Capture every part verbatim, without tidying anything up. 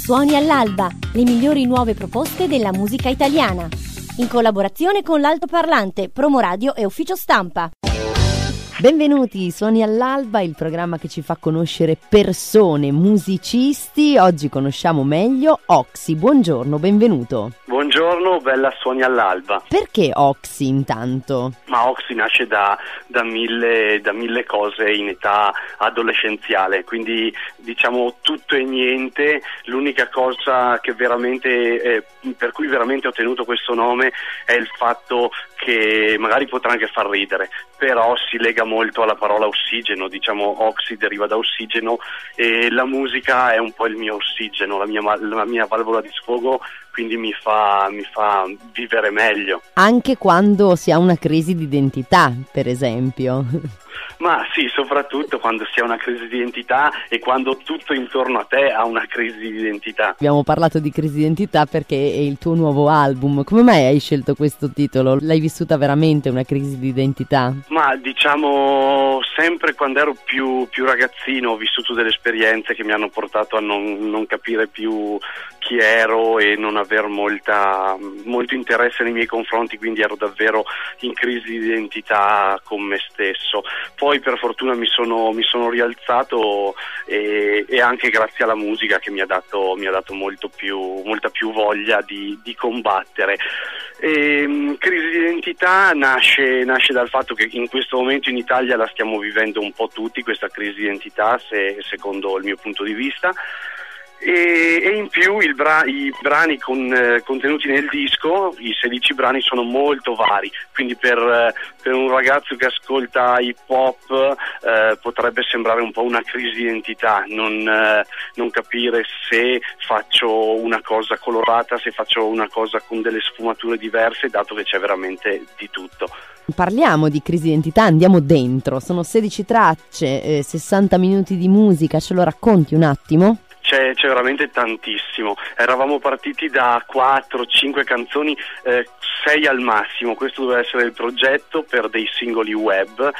Suoni all'alba, le migliori nuove proposte della musica italiana. In collaborazione con l'Altoparlante, Promoradio e Ufficio Stampa. Benvenuti, Suoni all'alba, il programma che ci fa conoscere persone, musicisti. Oggi conosciamo meglio Oxy. Buongiorno, benvenuto. Buongiorno, bella Suoni all'alba. Perché Oxy intanto? Ma Oxy nasce da, da, mille, da mille cose in età adolescenziale, quindi diciamo tutto e niente. L'unica cosa che veramente eh, per cui veramente ho tenuto questo nome è il fatto che magari potrà anche far ridere, però si lega molto alla parola ossigeno. Diciamo Oxy deriva da ossigeno e la musica è un po' il mio ossigeno, la mia, la mia valvola di sfogo, quindi mi fa, mi fa vivere meglio. Anche quando si ha una crisi di identità, per esempio. Ma sì, soprattutto quando si ha una crisi di identità e quando tutto intorno a te ha una crisi di identità. Abbiamo parlato di crisi di identità perché è il tuo nuovo album. Come mai hai scelto questo titolo? L'hai vissuta veramente una crisi di identità? Ma diciamo sempre quando ero più, più ragazzino ho vissuto delle esperienze che mi hanno portato a non, non capire più chi ero e non aver molta, molto interesse nei miei confronti, quindi ero davvero in crisi di identità con me stesso. Poi per fortuna mi sono, mi sono rialzato e, e anche grazie alla musica che mi ha dato, mi ha dato molto più, molta più voglia di, di combattere. E, crisi di identità nasce, nasce dal fatto che in questo momento in Italia la stiamo vivendo un po' tutti, questa crisi di identità, se, secondo il mio punto di vista. E, e in più il bra- i brani con, eh, contenuti nel disco, i sedici brani, sono molto vari, quindi per, eh, per un ragazzo che ascolta hip hop eh, potrebbe sembrare un po' una crisi di identità, non, eh, non capire se faccio una cosa colorata, se faccio una cosa con delle sfumature diverse, dato che c'è veramente di tutto. Parliamo di crisi di identità, andiamo dentro, sono sedici tracce, eh, sessanta minuti di musica, ce lo racconti un attimo? C'è, c'è veramente tantissimo. Eravamo partiti da quattro cinque canzoni, eh, sei al massimo. Questo doveva essere il progetto per dei singoli web.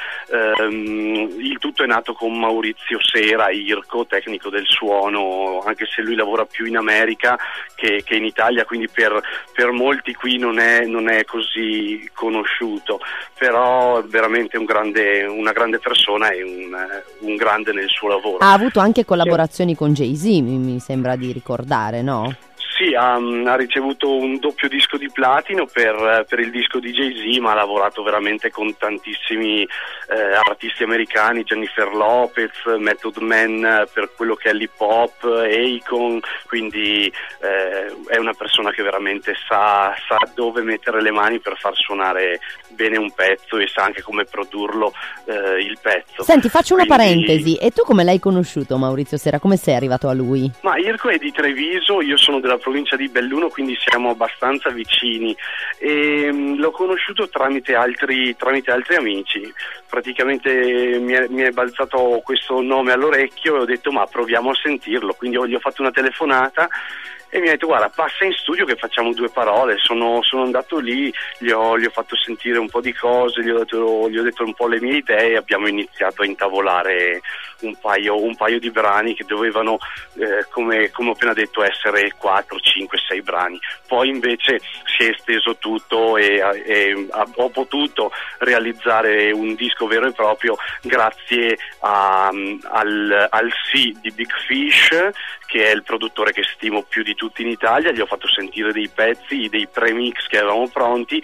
Ehm, il tutto è nato con Maurizio Sera, Irco, tecnico del suono, anche se lui lavora più in America che, che in Italia, quindi per, per molti qui non è, non è così conosciuto, però è veramente un grande, una grande persona e un, un grande nel suo lavoro. Ha avuto anche collaborazioni con Jay-Z, mi sembra di ricordare, no? Sì, ha, ha ricevuto un doppio disco di platino per, per il disco di Jay-Z, ma ha lavorato veramente con tantissimi eh, artisti americani, Jennifer Lopez, Method Man per quello che è l'hip hop, Akon, quindi eh, è una persona che veramente sa, sa dove mettere le mani per far suonare bene un pezzo e sa anche come produrlo eh, il pezzo. Senti, faccio una quindi... parentesi, e tu come l'hai conosciuto Maurizio Sera? Come sei arrivato a lui? Ma Irko è di Treviso, io sono della provincia di Belluno, quindi siamo abbastanza vicini e mh, l'ho conosciuto tramite altri, tramite altri amici. Praticamente mi è, mi è balzato questo nome all'orecchio e ho detto ma proviamo a sentirlo, quindi gli ho fatto una telefonata e mi ha detto guarda passa in studio che facciamo due parole. Sono, sono andato lì, gli ho, gli ho fatto sentire un po' di cose, gli ho, detto, gli ho detto un po' le mie idee e abbiamo iniziato a intavolare un paio, un paio di brani che dovevano eh, come, come ho appena detto essere quattro, cinque, sei brani. Poi invece si è esteso tutto e, e ho potuto realizzare un disco vero e proprio grazie a, al, al sì di Big Fish, che è il produttore che stimo più di tutti in Italia. Gli ho fatto sentire dei pezzi, dei premix che avevamo pronti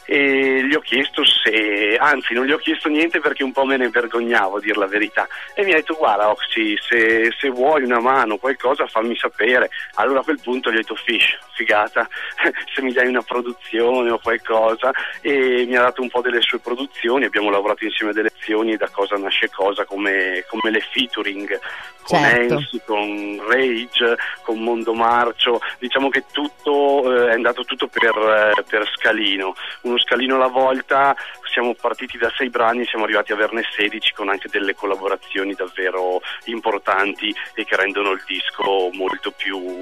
e gli ho chiesto se, anzi non gli ho chiesto niente perché un po' me ne vergognavo a dir la verità, e mi ha detto guarda Oxy, se, se vuoi una mano, qualcosa fammi sapere. Allora a quel punto gli ho detto Fish, figata, se mi dai una produzione o qualcosa, e mi ha dato un po' delle sue produzioni, abbiamo lavorato insieme a delle lezioni e da cosa nasce cosa, come, come le featuring con certo. Ensi, con Rage, con Mondo Marcio. Diciamo che tutto eh, è andato tutto per, eh, per scalino, uno scalino alla volta. Siamo partiti da sei brani e siamo arrivati a averne sedici, con anche delle collaborazioni davvero importanti e che rendono il disco molto più, più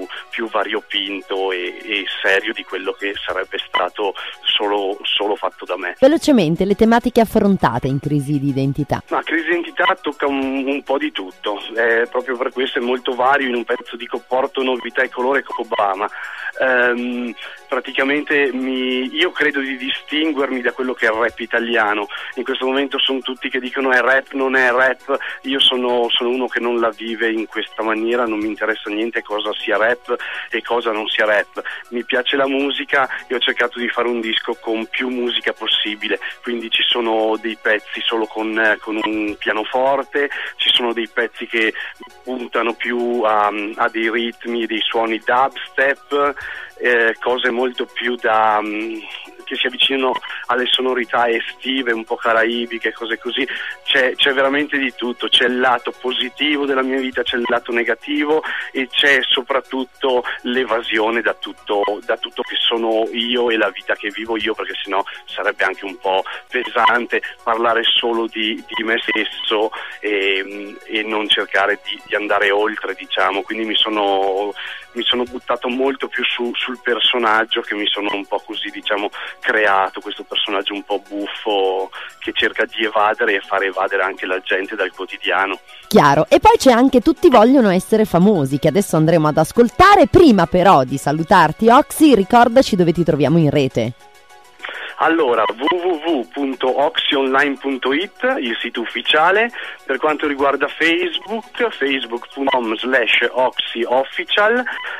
più variopinto e, e serio di quello che sarebbe stato solo, solo fatto da me. Velocemente, le tematiche affrontate in Crisi di identità. Ma Crisi di identità tocca un, un po' di tutto, eh, proprio per questo è molto vario. In un pezzo dico porto novità e colore come Obama. Um, praticamente mi, io credo di distinguermi da quello che è il rap italiano. In questo momento sono tutti che dicono è rap, non è rap. Io sono, sono uno che non la vive in questa maniera, non mi interessa niente cosa sia rap e cosa non sia rap. Mi piace la musica e ho cercato di fare un disco con più musica possibile, quindi ci sono dei pezzi solo con, eh, con un pianoforte, ci sono dei pezzi che puntano più a, a dei ritmi, dei suoni dubstep, eh, cose molto più da um, che si avvicinano alle sonorità estive, un po' caraibiche, cose così. C'è, c'è veramente di tutto, c'è il lato positivo della mia vita, c'è il lato negativo e c'è soprattutto l'evasione da tutto, da tutto che sono io e la vita che vivo io, perché sennò sarebbe anche un po' pesante parlare solo di, di me stesso e, e non cercare di, di andare oltre, diciamo. Quindi mi sono, mi sono buttato molto più su, sul personaggio che mi sono un po' così, diciamo, creato, questo personaggio un po' buffo che cerca di evadere e fare evadere anche la gente dal quotidiano. Chiaro. E poi c'è anche Tutti vogliono essere famosi, che adesso andremo ad ascoltare. Prima però di salutarti, Oxy, ricordaci dove ti troviamo in rete. Allora, w w w punto oxyonline punto it, il sito ufficiale. Per quanto riguarda Facebook, facebook punto com slash oxyofficial,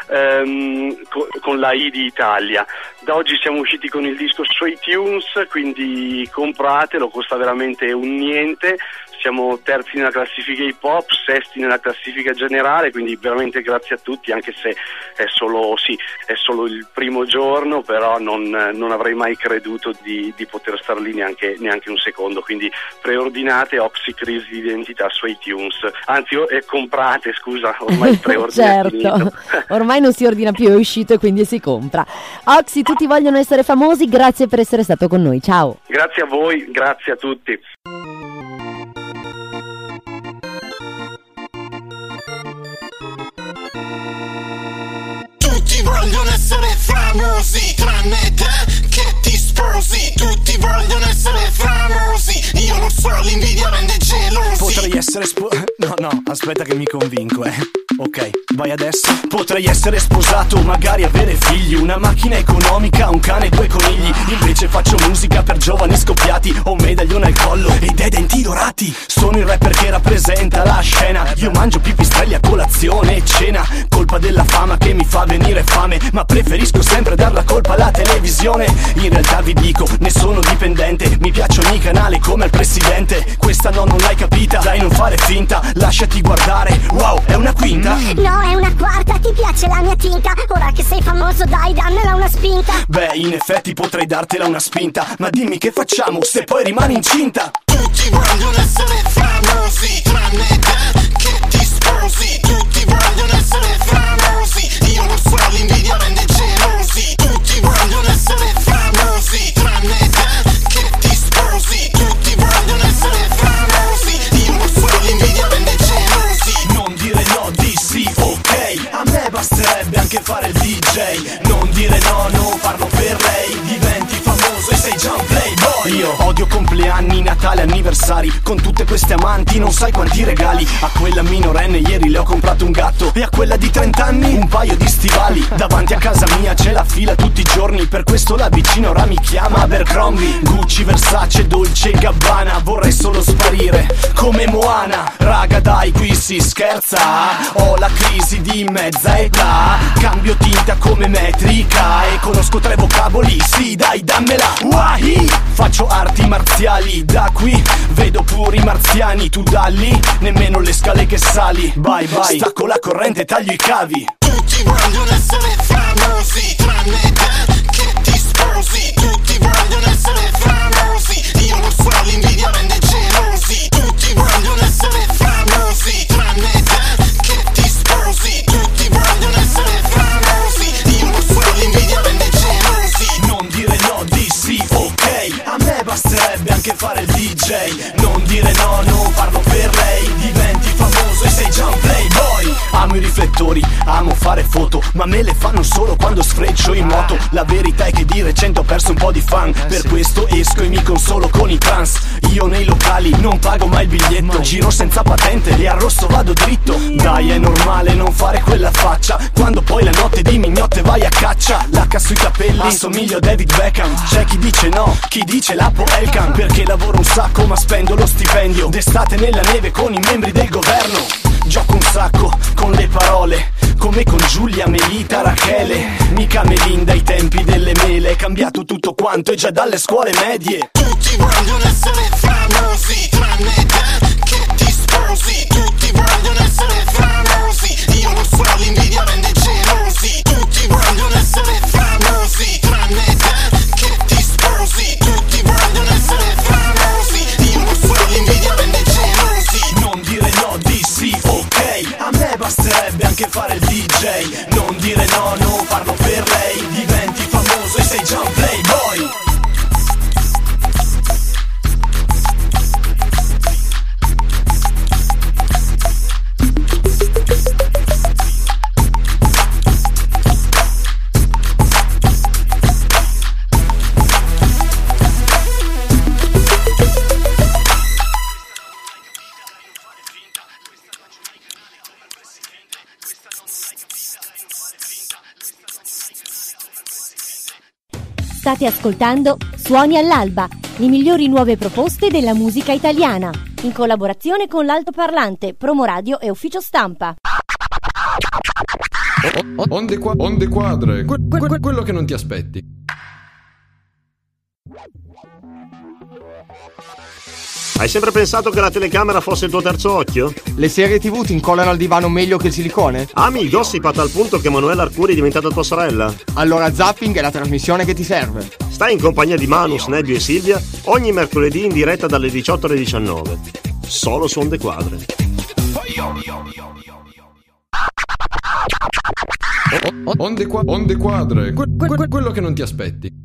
ehm, co- con la I di Italia. Da oggi siamo usciti con il disco su iTunes, quindi compratelo, costa veramente un niente. Siamo terzi nella classifica hip hop, sesti nella classifica generale, quindi veramente grazie a tutti, anche se è solo, sì, è solo il primo giorno, però non, non avrei mai creduto di, di poter star lì neanche, neanche un secondo. Quindi preordinate Oxy Crisi di identità su iTunes, anzi eh, comprate, scusa, ormai il preordine certo, è finito. Ormai non si ordina più, è uscito e quindi si compra. Oxy, tutti vogliono essere famosi, grazie per essere stato con noi, ciao. Grazie a voi, grazie a tutti. Tutti vogliono essere famosi, tranne te che ti sposi. Tutti vogliono essere famosi, io lo so, l'invidia rende gelosi. Potrei essere spo... No, no, aspetta che mi convinco, eh. Ok, vai adesso. Potrei essere sposato, magari avere figli, una macchina economica, un cane e due conigli. Invece faccio musica per giovani scoppiati, ho un medaglione al collo e dei denti dorati. Sono il rapper che rappresenta la scena. Io mangio pipistrelli a colazione e cena. Colpa della fama che mi fa venire fame, ma preferisco sempre dar la colpa alla televisione. In realtà vi dico, ne sono dipendente. Mi piace ogni canale come al presidente. Questa no, non l'hai capita, dai non fare finta, lasciati guardare. Wow, è una quinta? No, è una quarta, ti piace la mia tinta? Ora che sei famoso dai, dammela una spinta. Beh, in effetti potrei dartela una spinta, ma dimmi che facciamo se poi rimani incinta? Tutti vogliono essere famosi, tranne te che ti sposi. Tutti vogliono essere famosi, io lo so, l'invidia rende gelosi. Tutti vogliono essere famosi, tranne te che ti sposi. Tutti vogliono essere famosi, io lo so, l'invidia rende gelosi. Non dire no, di sì, ok. A me basterebbe anche fare il D J. Non dire no, non farlo per lei. Diventi famoso e sei già un playboy. Io odio compleanni, Natale, anniversari. Con tutte queste amanti non sai quanti regali. A quella minorenne ieri le ho comprato un gatto, e a quella di trent'anni un paio di stivali. Davanti a casa mia c'è la fila tutti i giorni, per questo la vicina ora mi chiama Abercrombie. Gucci, Versace, Dolce e Gabbana. Vorrei solo sparire come Moana. Raga dai, qui si scherza. Ho la crisi di mezza età. Cambio tinta come metrica e conosco tre vocaboli, sì dai dammela. Wahi! Faccio arti marziali, da qui vedo puri marziani. Tu da lì, nemmeno le scale che sali. Bye bye, stacco la corrente e taglio i cavi. Tutti vogliono essere famosi, tranne te che ti sposi. Tutti vogliono essere famosi, io lo so, l'invidia rende gelosi. Tutti vogliono essere famosi, tranne te che ti sposi. Tutti vogliono essere famosi, io lo so, l'invidia rende gelosi. Non dire no, di sì, ok. A me basterebbe anche fare il D J. Non dire no, non farlo per lei. Diventi famoso e sei già un playboy. Amo i riflettori riflettori. Amo fare foto, ma me le fanno solo quando sfreccio in moto. La verità è che di recente ho perso un po' di fan, per questo esco e mi consolo con i trans. Io nei locali non pago mai il biglietto, giro senza patente e arrosto vado dritto. Dai, è normale non fare quella faccia quando poi la notte di mignotte vai a caccia. L'H sui capelli, assomiglio a David Beckham. C'è chi dice no, chi dice Lapo Elkan, perché lavoro un sacco ma spendo lo stipendio d'estate nella neve con i membri del governo. Gioco un sacco con le parole, come con Giulia, Melita, Rachele. Mica Melinda ai tempi delle mele, è cambiato tutto quanto e già dalle scuole medie. Tutti vogliono essere famosi, tranne te che ti sposi. Tutti vogliono essere famosi, io lo so, l'invidia rende gelosi. Tutti vogliono essere famosi, tranne te che ti sposi. Tutti vogliono essere famosi, io lo so, l'invidia rende gelosi. Non dire no, di sì, ok. A me basterebbe anche fare il D J. Non dire no, non farlo per lei. Diventi famoso e sei già un playboy. State ascoltando Suoni all'alba, le migliori nuove proposte della musica italiana, in collaborazione con l'Altoparlante, Promoradio e Ufficio Stampa. Onde, qua- onde quadre, que- que- quello che non ti aspetti. Hai sempre pensato che la telecamera fosse il tuo terzo occhio? Le serie tivù ti incollano al divano meglio che il silicone? Ami il gossip a tal punto che Manuela Arcuri è diventata tua sorella? Allora Zapping è la trasmissione che ti serve. Stai in compagnia di Manus, Nebbio e Silvia ogni mercoledì in diretta dalle diciotto alle diciannove. Solo su Onde Quadre. Onde, qua- onde quadre, que- que- quello che non ti aspetti.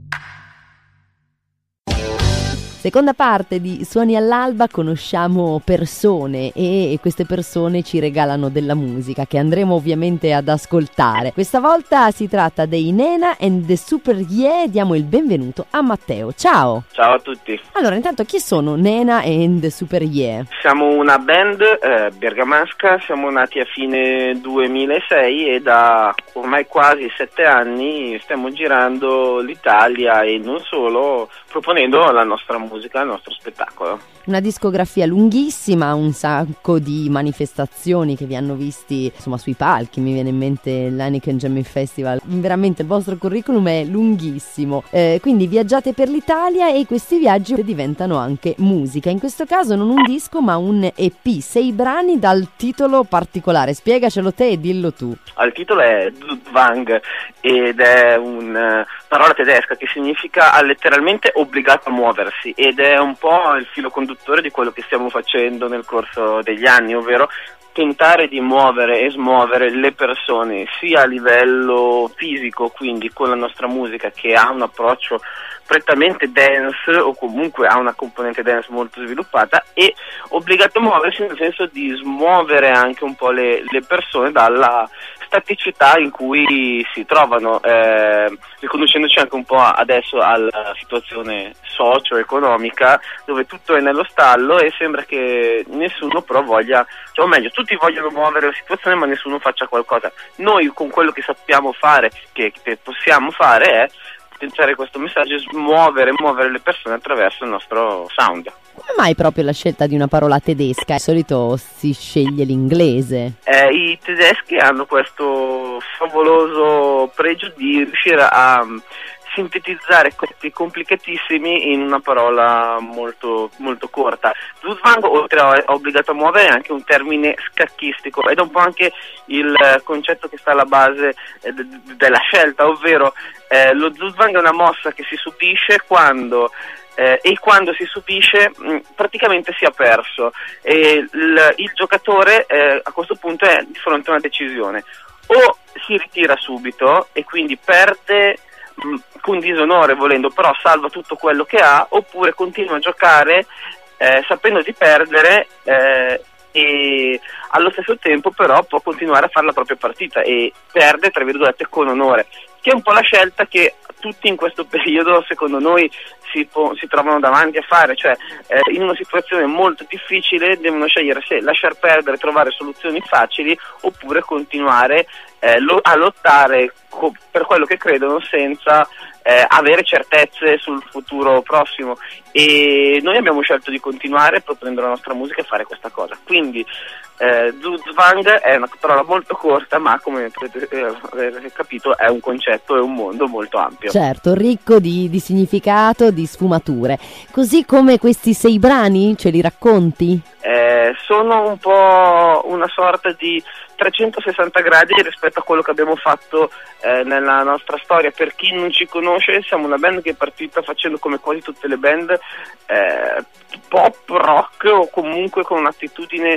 Seconda parte di Suoni all'alba, conosciamo persone e queste persone ci regalano della musica che andremo ovviamente ad ascoltare. Questa volta si tratta dei Nena and the Super Yeah. Diamo il benvenuto a Matteo. Ciao! Ciao a tutti. Allora, intanto chi sono Nena and the Super Yeah? Siamo una band eh, bergamasca, siamo nati a fine duemilasei e da ormai quasi sette anni stiamo girando l'Italia e non solo, proponendo la nostra musica, il nostro spettacolo. Una discografia lunghissima, un sacco di manifestazioni che vi hanno visti insomma sui palchi, mi viene in mente l'Heineken Jamming Festival. Veramente il vostro curriculum è lunghissimo, eh, quindi viaggiate per l'Italia e questi viaggi diventano anche musica, in questo caso non un disco ma un E P, sei brani dal titolo particolare, spiegacelo te e dillo tu. Il titolo è Zugzwang ed è una parola tedesca che significa letteralmente obbligato a muoversi ed è un po' il filo conduttore di quello che stiamo facendo nel corso degli anni, ovvero tentare di muovere e smuovere le persone sia a livello fisico, quindi con la nostra musica che ha un approccio prettamente dance o comunque ha una componente dance molto sviluppata, e obbligato a muoversi nel senso di smuovere anche un po' le, le persone dalla staticità in cui si trovano, eh, riconoscendoci anche un po' adesso alla situazione socio-economica dove tutto è nello stallo e sembra che nessuno però voglia, cioè o meglio, tutti vogliono muovere la situazione ma nessuno faccia qualcosa. Noi con quello che sappiamo fare, che, che possiamo fare, è potenziare questo messaggio, smuovere, muovere le persone attraverso il nostro sound. Come mai proprio la scelta di una parola tedesca? Di solito si sceglie l'inglese. Eh, I tedeschi hanno questo favoloso pregio di riuscire a sintetizzare concetti complicatissimi in una parola molto molto corta. Zugzwang, oltre a obbligato a muovere, è anche un termine scacchistico ed è un po' anche il concetto che sta alla base eh, de- della scelta, ovvero eh, lo Zugzwang è una mossa che si subisce quando Eh, e quando si subisce mh, praticamente si è perso e il, il giocatore eh, a questo punto è di fronte a una decisione: o si ritira subito e quindi perde mh, con disonore volendo, però salva tutto quello che ha, oppure continua a giocare eh, sapendo di perdere eh, e allo stesso tempo però può continuare a fare la propria partita e perde, tra virgolette, con onore, che è un po' la scelta che tutti in questo periodo secondo noi si, po- si trovano davanti a fare, cioè eh, in una situazione molto difficile devono scegliere se lasciar perdere, trovare soluzioni facili oppure continuare eh, lo- a lottare co- per quello che credono senza eh, avere certezze sul futuro prossimo, e noi abbiamo scelto di continuare proponendo la nostra musica e fare questa cosa. Quindi eh, Zugzwang è una parola molto corta, ma come potete eh, aver capito è un concetto e un mondo molto ampio. Certo, ricco di, di significato, di sfumature. Così come questi sei brani, ce li racconti? Eh, sono un po' una sorta di trecentosessanta gradi rispetto a quello che abbiamo fatto eh, nella nostra storia. Per chi non ci conosce, siamo una band che è partita facendo, come quasi tutte le band, eh, pop, rock o comunque con un'attitudine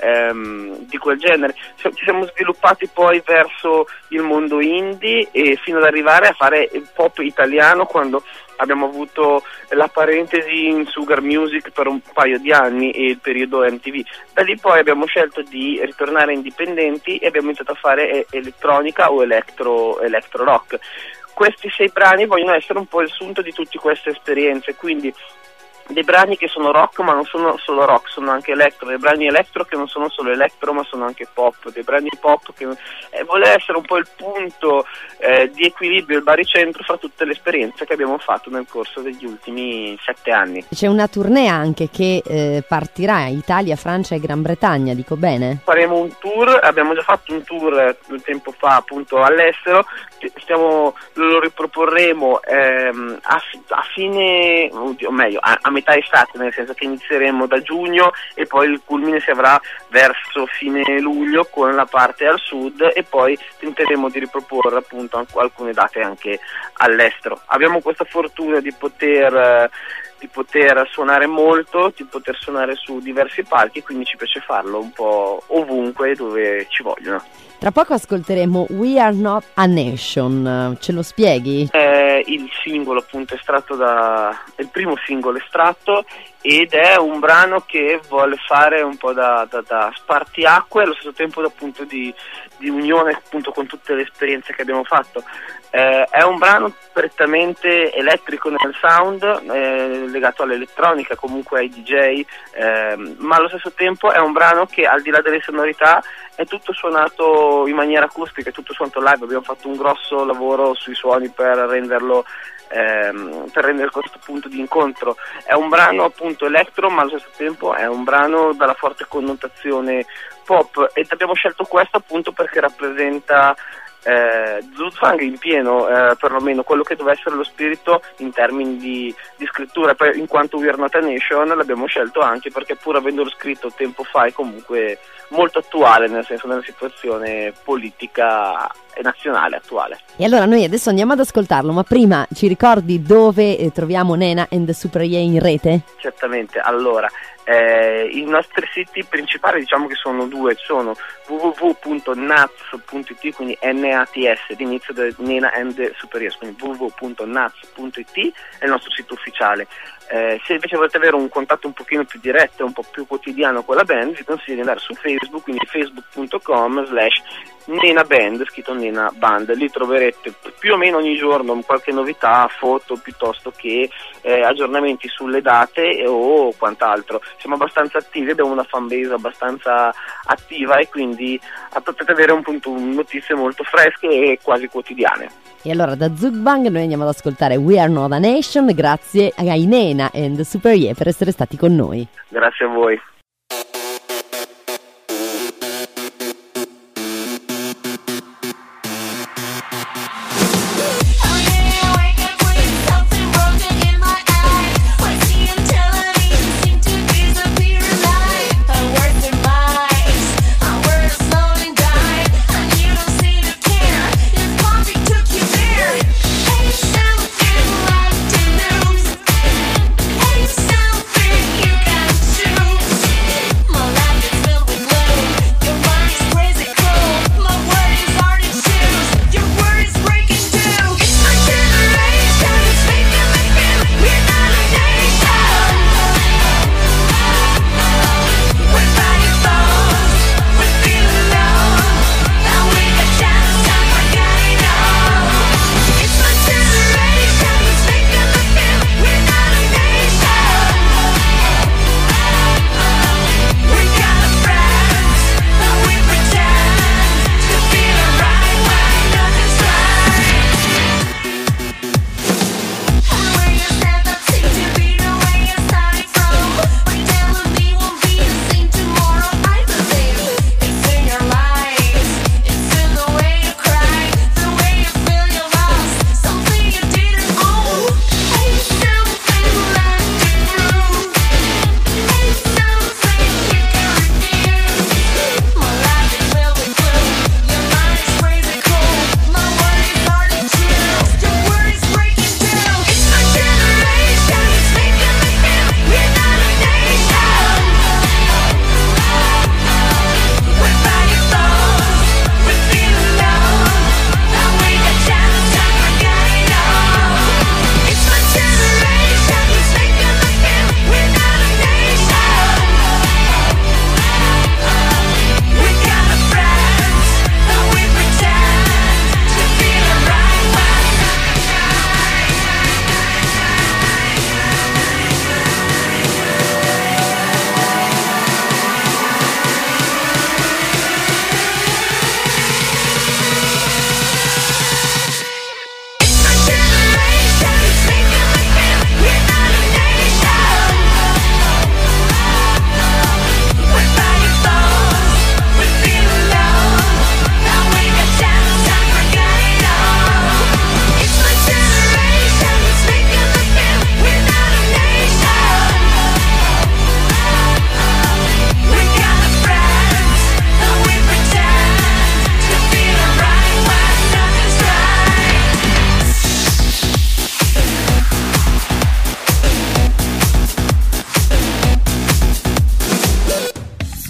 ehm, di quel genere. Ci siamo sviluppati poi verso il mondo indie e fino ad arrivare a fare il pop italiano quando abbiamo avuto la parentesi in Sugar Music per un paio di anni e il periodo M T V. Da lì poi abbiamo scelto di ritornare indipendenti e abbiamo iniziato a fare elettronica o electro, electro rock. Questi sei brani vogliono essere un po' il sunto di tutte queste esperienze, quindi dei brani che sono rock ma non sono solo rock, sono anche electro, dei brani electro che non sono solo electro ma sono anche pop, dei brani pop che eh, vuole essere un po' il punto eh, di equilibrio, il baricentro fra tutte le esperienze che abbiamo fatto nel corso degli ultimi sette anni. C'è una tournée anche che eh, partirà Italia, Francia e Gran Bretagna, dico bene? Faremo un tour, abbiamo già fatto un tour un tempo fa appunto all'estero, stiamo, lo riproporremo ehm, a, a fine, o meglio a, a metà estate, nel senso che inizieremo da giugno e poi il culmine si avrà verso fine luglio con la parte al sud, e poi tenteremo di riproporre appunto alcune date anche all'estero. Abbiamo questa fortuna di poter di poter suonare molto, di poter suonare su diversi palchi, quindi ci piace farlo un po' ovunque dove ci vogliono. Tra poco ascolteremo We Are Not a Nation, ce lo spieghi? È il singolo appunto estratto da, è il primo singolo estratto ed è un brano che vuole fare un po' da, da, da spartiacque e allo stesso tempo da punto di, di unione appunto con tutte le esperienze che abbiamo fatto. Eh, è un brano prettamente elettrico nel sound, eh, legato all'elettronica, comunque ai D J, eh, ma allo stesso tempo è un brano che al di là delle sonorità è tutto suonato in maniera acustica, è tutto suonato live. Abbiamo fatto un grosso lavoro sui suoni per renderlo ehm, per rendere questo punto di incontro. È un brano appunto elettro, ma allo stesso tempo è un brano dalla forte connotazione pop, ed abbiamo scelto questo appunto perché rappresenta Eh, Zugzwang in pieno, eh, perlomeno quello che deve essere lo spirito in termini di, di scrittura. Poi, in quanto We Are Not a Nation, l'abbiamo scelto anche perché, pur avendolo scritto tempo fa, è comunque molto attuale, nel senso, nella situazione politica e nazionale attuale. E allora noi adesso andiamo ad ascoltarlo, ma prima ci ricordi dove eh, troviamo Nena and the Super Ye in rete? Certamente, allora Eh, i nostri siti principali, diciamo che sono due, sono w w w punto nats punto i t, quindi N A T S, l'inizio del Nena and the Super Yes, quindi w w w punto nats punto i t è il nostro sito ufficiale. Eh, se invece volete avere un contatto un pochino più diretto e un po' più quotidiano con la band, vi consiglio di andare su Facebook, quindi facebook punto com slash Nena Band, scritto Nena Band. Lì troverete più o meno ogni giorno qualche novità, foto piuttosto che eh, aggiornamenti sulle date o quant'altro. Siamo abbastanza attivi, abbiamo una fanbase abbastanza attiva e quindi potete avere un punto, notizie molto fresche e quasi quotidiane. E allora da Zugzwang noi andiamo ad ascoltare We Are Not a Nation, grazie ai Nena and Super Ye per essere stati con noi. Grazie a voi. Something you can choose.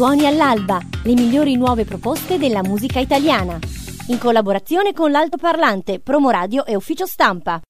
Suoni all'alba, le migliori nuove proposte della musica italiana. In collaborazione con l'Altoparlante, Promoradio e Ufficio Stampa.